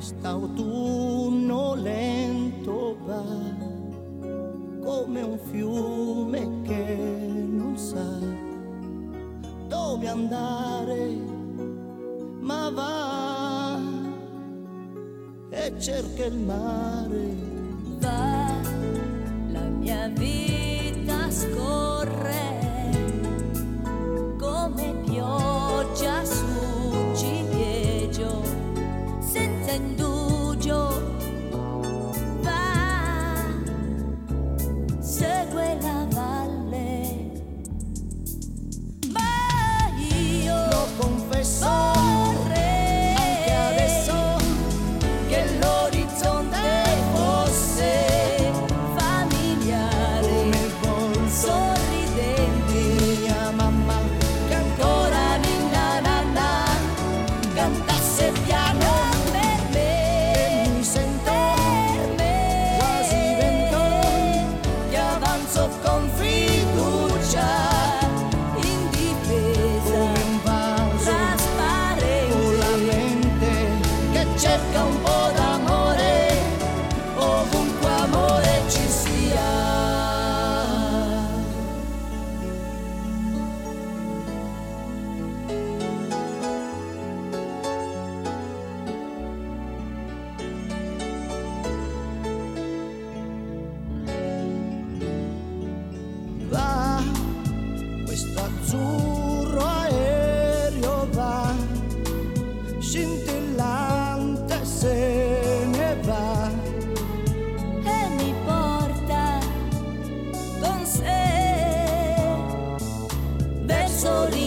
Quest'autunno lento va come un fiume che non sa dove andare, ma va e cerca il mare. Va, la mia vita scorre come pioggia su ciliegio, senza indugio. Va, segue la valle, ma io Lo confesso vorrei anche adesso che l'orizzonte fosse familiare, come il volto sorridente, di mia mamma che ancora ninna nanna cantasse piano per me, mi sento per me, quasi vento che avanzo con fiducia, indifesa, come un vaso trasparente, con la mente che cerca un po' d'amore ovunque amore ci sia. Va, questo azzurro aereo va, scintillante se ne va. e mi porta con sé verso